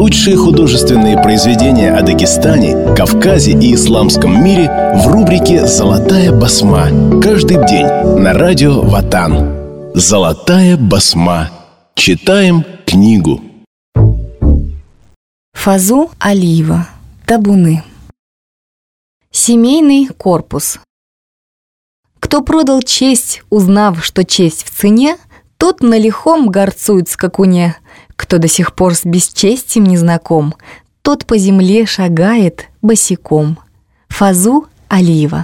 Лучшие художественные произведения о Дагестане, Кавказе и исламском мире в рубрике «Золотая басма». Каждый день на радио Ватан. «Золотая басма». Читаем книгу. Фазу Алиева. Табуны. Семейный корпус. Кто продал честь, узнав, что честь в цене, тот на лихом горцует скакуне. Кто до сих пор с бесчестием не знаком, тот по земле шагает босиком. Фазу Алиева.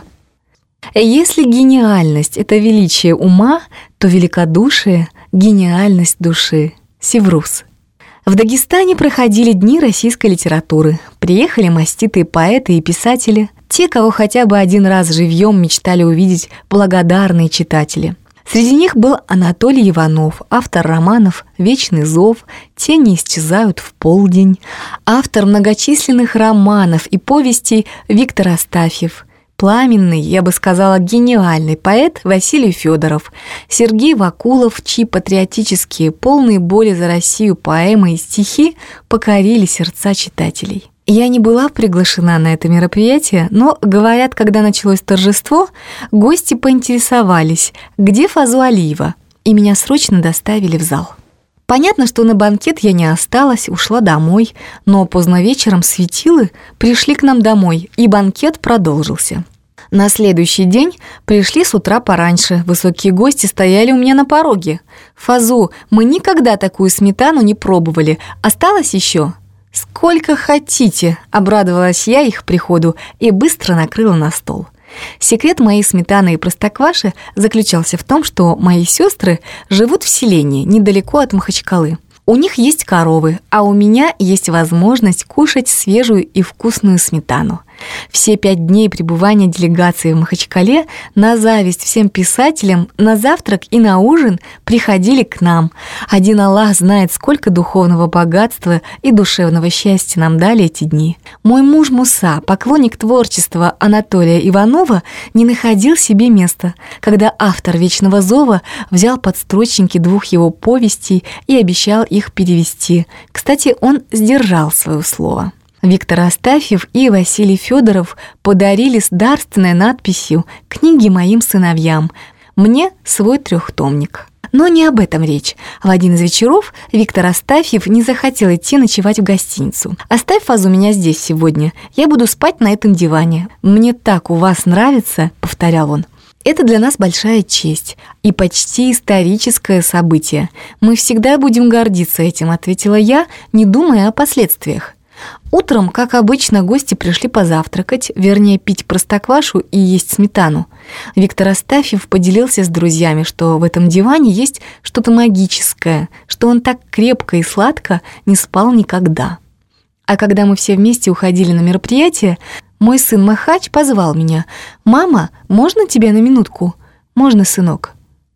Если гениальность — это величие ума, то великодушие — гениальность души. Севрус. В Дагестане проходили дни российской литературы. Приехали маститые поэты и писатели, те, кого хотя бы один раз живьем мечтали увидеть благодарные читатели. Среди них был Анатолий Иванов, автор романов «Вечный зов», «Тени исчезают в полдень», автор многочисленных романов и повестей Виктор Астафьев, пламенный, я бы сказала, гениальный поэт Василий Федоров, Сергей Вакулов, чьи патриотические, полные боли за Россию поэмы и стихи покорили сердца читателей. Я не была приглашена на это мероприятие, но, говорят, когда началось торжество, гости поинтересовались, где Фазу Алиева, и меня срочно доставили в зал. Понятно, что на банкет я не осталась, ушла домой, но поздно вечером светилы пришли к нам домой, и банкет продолжился. На следующий день пришли с утра пораньше, высокие гости стояли у меня на пороге. «Фазу, мы никогда такую сметану не пробовали, осталось еще?» «Сколько хотите», — обрадовалась я их приходу и быстро накрыла на стол. Секрет моей сметаны и простокваши заключался в том, что мои сестры живут в селении недалеко от Махачкалы. У них есть коровы, а у меня есть возможность кушать свежую и вкусную сметану. Все 5 дней пребывания делегации в Махачкале на зависть всем писателям на завтрак и на ужин приходили к нам. Один Аллах знает, сколько духовного богатства и душевного счастья нам дали эти дни. Мой муж Муса, поклонник творчества Анатолия Иванова, не находил себе места, когда автор «Вечного зова» взял подстрочники 2 его повестей и обещал их перевести. Кстати, он сдержал свое слово. Виктор Астафьев и Василий Федоров подарили с дарственной надписью книги моим сыновьям. Мне свой 3-томник. Но не об этом речь. В один из вечеров Виктор Астафьев не захотел идти ночевать в гостиницу. «Оставь Фазу меня здесь сегодня. Я буду спать на этом диване. Мне так у вас нравится», — повторял он. «Это для нас большая честь и почти историческое событие. Мы всегда будем гордиться этим», — ответила я, не думая о последствиях. Утром, как обычно, гости пришли позавтракать, вернее, пить простоквашу и есть сметану. Виктор Астафьев поделился с друзьями, что в этом диване есть что-то магическое, что он так крепко и сладко не спал никогда. А когда мы все вместе уходили на мероприятие, мой сын Махач позвал меня: «Мама, можно тебя на минутку?» «Можно, сынок».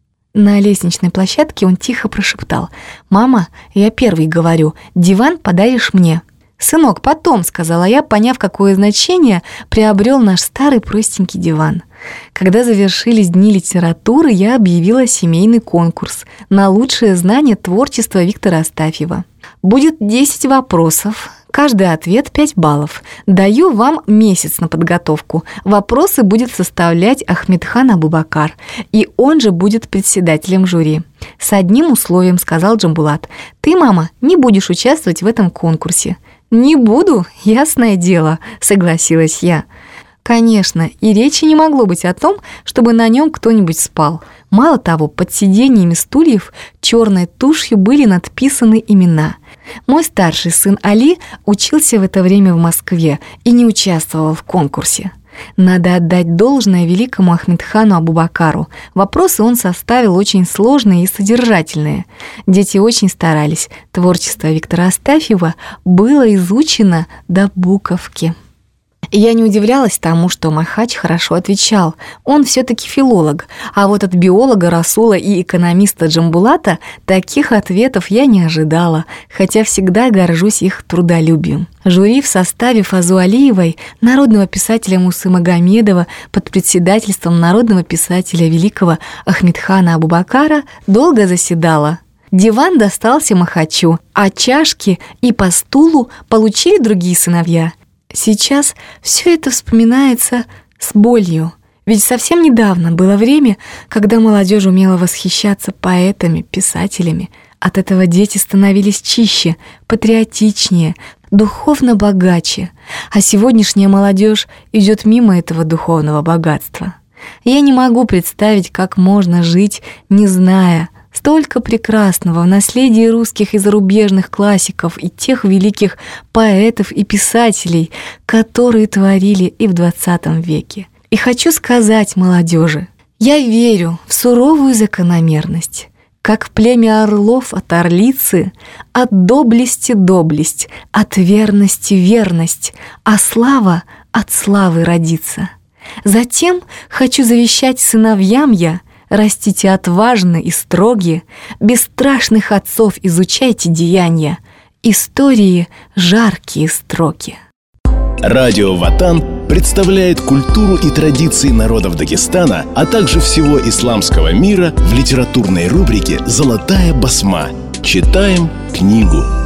На лестничной площадке он тихо прошептал: «Мама, я первый говорю, диван подаришь мне». «Сынок, потом», — сказала я, поняв, какое значение приобрел наш старый простенький диван. Когда завершились дни литературы, я объявила семейный конкурс на лучшее знание творчества Виктора Астафьева. Будет 10 вопросов, каждый ответ 5 баллов. Даю вам месяц на подготовку. Вопросы будет составлять Ахмедхан Абубакар, и он же будет председателем жюри. «С одним условием», — сказал Джамбулат: «ты, мама, не будешь участвовать в этом конкурсе». «Не буду, ясное дело», — согласилась я. Конечно, и речи не могло быть о том, чтобы на нем кто-нибудь спал. Мало того, под сиденьями стульев черной тушью были надписаны имена. Мой старший сын Али учился в это время в Москве и не участвовал в конкурсе. Надо отдать должное великому Ахмедхану Абубакару. Вопросы он составил очень сложные и содержательные. Дети очень старались. Творчество Виктора Астафьева было изучено до буковки. Я не удивлялась тому, что Махач хорошо отвечал. Он все-таки филолог. А вот от биолога Расула и экономиста Джамбулата таких ответов я не ожидала, хотя всегда горжусь их трудолюбием. Жюри в составе Фазу Алиевой, народного писателя Мусы Магомедова под председательством народного писателя великого Ахмедхана Абубакара долго заседало. Диван достался Махачу, а чашки и по стулу получили другие сыновья. Сейчас все это вспоминается с болью. Ведь совсем недавно было время, когда молодежь умела восхищаться поэтами, писателями. От этого дети становились чище, патриотичнее, духовно богаче. А сегодняшняя молодежь идет мимо этого духовного богатства. Я не могу представить, как можно жить, не зная столько прекрасного в наследии русских и зарубежных классиков и тех великих поэтов и писателей, которые творили и в 20 веке. И хочу сказать молодежи, я верю в суровую закономерность. Как племя орлов от орлицы, от доблести доблесть, от верности верность, а слава от славы родится. Затем хочу завещать сыновьям я: растите отважны и строги, бесстрашных отцов изучайте деяния, истории жаркие строки. Радио Ватан представляет культуру и традиции народов Дагестана, а также всего исламского мира в литературной рубрике «Золотая басма». Читаем книгу.